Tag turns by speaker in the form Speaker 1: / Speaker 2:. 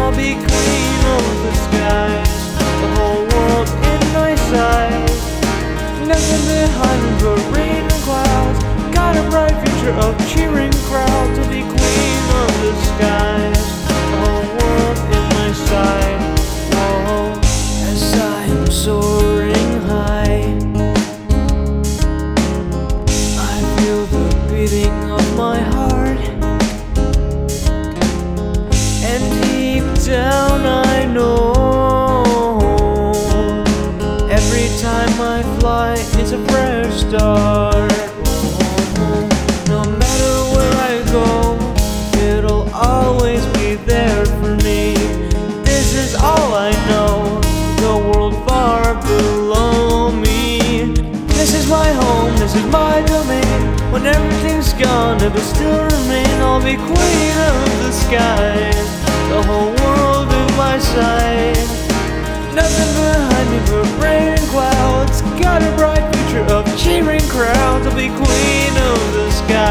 Speaker 1: I'll be queen of the skies, the whole world in my sight. Nothing behind me but rain and clouds. Got a bright future of cheering crowds. I'll be queen of the skies, the whole world in my sight. Oh, as I am soaring high, I feel the beating of my heart, and deep down I know every time I fly it's a fresh start. No matter where I go, it'll always be there for me. This is all I know, the world far below me. This is my home, this is my domain. When everything's gone, it'll still remain. I'll be queen of the skies, the whole world in my sight. Nothing behind me but rain and clouds. Got a bright future of cheering crowds. I'll be queen of the skies.